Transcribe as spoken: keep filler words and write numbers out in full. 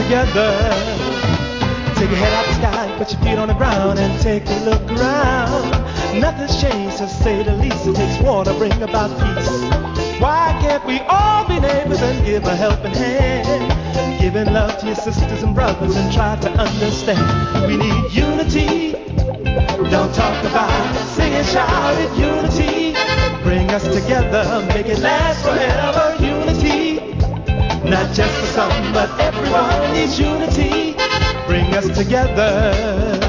together. Take your head out the sky, put your feet on the ground, and take a look around. Nothing's changed, to say the least. It takes war to bring about peace. Why can't we all be neighbors and give a helping hand? Giving love to your sisters and brothers and try to understand. We need unity. Don't talk about it, sing and shout it. Unity. Bring us together, make it last forever. Unity. Not just for some, but everyone needs unity. Bring us together.